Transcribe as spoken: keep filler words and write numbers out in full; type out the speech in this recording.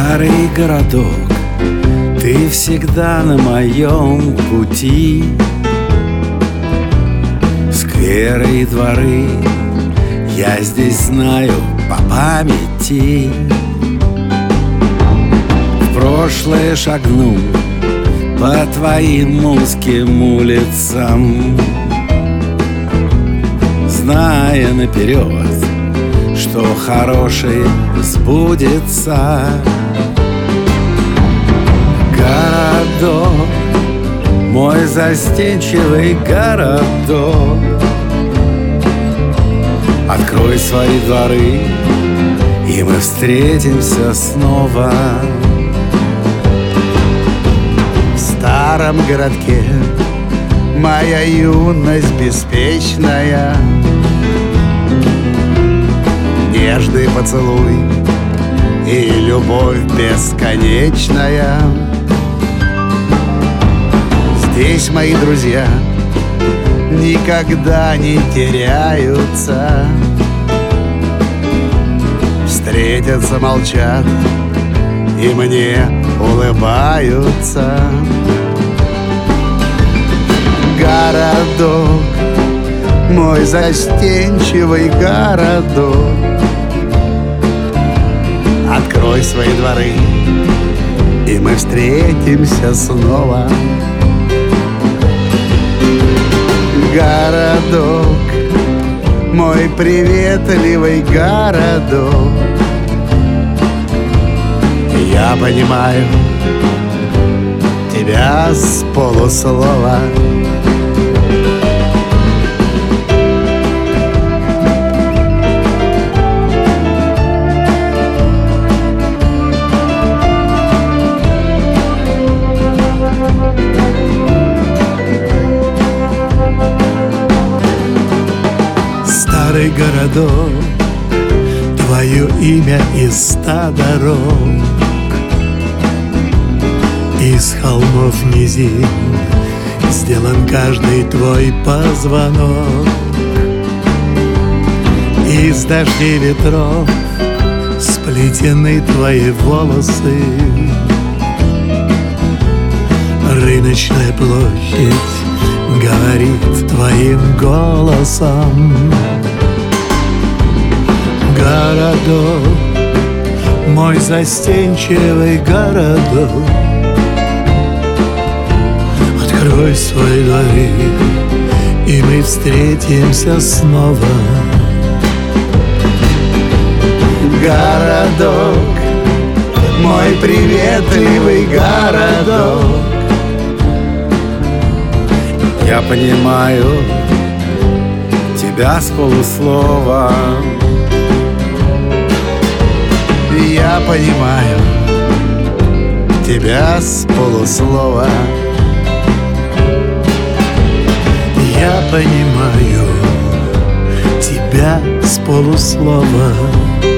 Старый городок, ты всегда на моем пути. Скверы и дворы я здесь знаю по памяти. В прошлое шагну по твоим узким улицам, зная наперед, что хорошее сбудется. Городок, мой застенчивый городок, открой свои дворы, и мы встретимся снова. В старом городке моя юность беспечная, нежный поцелуй и любовь бесконечная. Здесь мои друзья никогда не теряются, встретятся, молчат и мне улыбаются. Городок, мой застенчивый городок, открой свои дворы, и мы встретимся снова. Городок, мой приветливый городок, я понимаю тебя с полуслова. Старый городок, твое имя из ста дорог, из холмов низин сделан каждый твой позвонок, из дождей ветров сплетены твои волосы. Рыночная площадь говорит твоим голосом. Городок, мой застенчивый городок, открой свои двори, и мы встретимся снова. Городок, мой приветливый городок, я понимаю тебя с полуслова. Я понимаю тебя с полуслова. Я понимаю тебя с полуслова.